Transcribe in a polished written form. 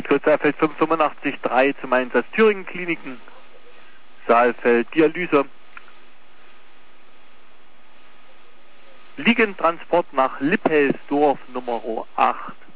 Spezialfeld 585-3 zum Einsatz Thüringen Kliniken, Saalfeld Dialyse. Liegentransport nach Lippelsdorf Nummer 8.